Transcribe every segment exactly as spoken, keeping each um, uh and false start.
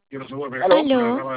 Aló.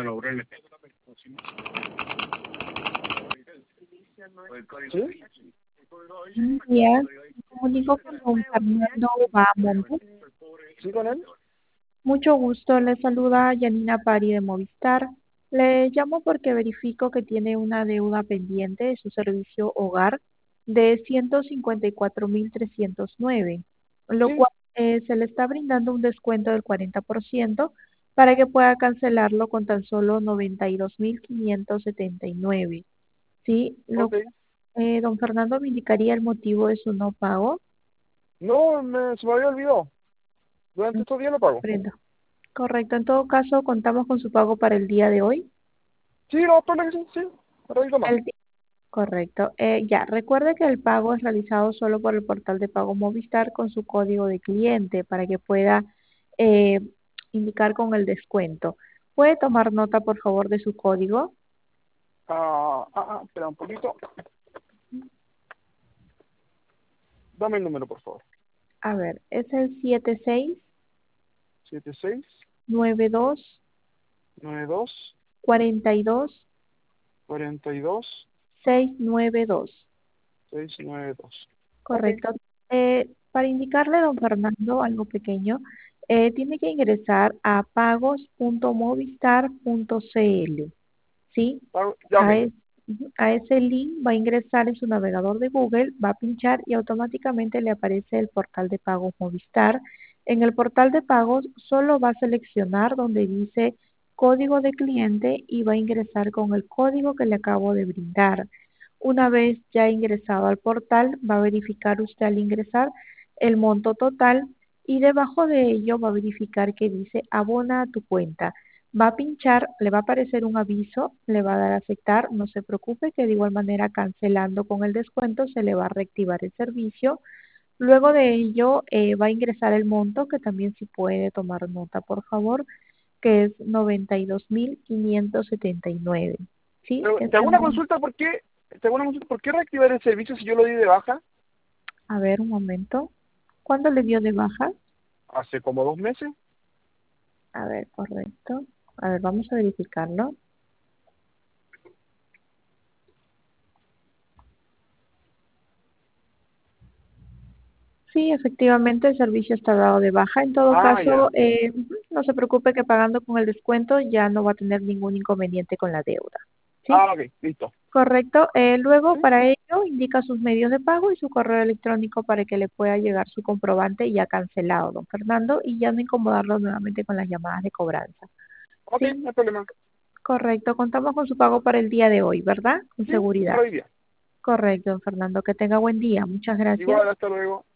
¿Sí? Buenos días, me comunico con don Fernando Bahamonde. ¿Sí con él? Mucho gusto, le saluda Yanina Pari de Movistar. Le llamo porque verifico que tiene una deuda pendiente de su servicio hogar de ciento cincuenta y cuatro mil trescientos nueve, lo Sí. cual eh, se le está brindando un descuento del cuarenta por ciento para que pueda cancelarlo con tan solo noventa y dos mil quinientos setenta y nueve. Sí, lo, Ok. eh, don Fernando me indicaría el motivo de su no pago. No, me, se me había olvidado. Durante estos días lo pago. Comprendo. Correcto. En todo caso, contamos con su pago para el día de hoy. Sí, no, por que sí, sí. Pero digo más. El di- Correcto. Eh, ya, recuerde que el pago es realizado solo por el portal de pago Movistar con su código de cliente para que pueda eh, indicar con el descuento. ¿Puede tomar nota, por favor, de su código? Ah, ah, ah, espera un poquito. Dame el número, por favor. A ver, es el siete seis Siete seis nueve dos nueve dos cuarenta y dos cuarenta y dos seis nueve dos. seis nueve dos. Ok. Correcto. Eh, para indicarle, don Fernando, algo pequeño, eh, tiene que ingresar a pagos punto movistar punto cl, ¿sí? Pago- Ya, ok. A, es- ujú, a ese link va a ingresar en su navegador de Google, va a pinchar y automáticamente le aparece el portal de pagos Movistar. En el portal de pagos solo va a seleccionar donde dice código de cliente y va a ingresar con el código que le acabo de brindar. Una vez ya ingresado al portal, va a verificar usted al ingresar el monto total y debajo de ello va a verificar que dice abona a tu cuenta. Va a pinchar, le va a aparecer un aviso, le va a dar a aceptar, no se preocupe que de igual manera cancelando con el descuento se le va a reactivar el servicio. Luego de ello eh, va a ingresar el monto, que también si puede tomar nota por favor, que es noventa y dos mil quinientos setenta y nueve. ¿Sí? Pero te Este hago una monto. consulta, ¿por qué? Te hago una consulta, ¿por qué reactivar el servicio si yo lo di de baja A ver, un momento. ¿Cuándo le dio de baja? hace como dos meses? A ver, correcto. A ver, vamos a verificarlo. Sí, efectivamente el servicio está dado de baja. En todo Ah, caso, ya. eh, ujú, no se preocupe que pagando con el descuento ya no va a tener ningún inconveniente con la deuda. ¿Sí? Ah, ok, listo. Correcto. Eh, luego, ¿Sí? para ello, indica sus medios de pago y su correo electrónico para que le pueda llegar su comprobante ya cancelado, don Fernando, y ya no incomodarlo nuevamente con las llamadas de cobranza. Ok, ¿Sí? no hay problema. Correcto. Contamos con su pago para el día de hoy, ¿verdad? Con Sí, seguridad. para hoy día. Correcto, don Fernando. Que tenga buen día. Muchas gracias. Igual, hasta luego.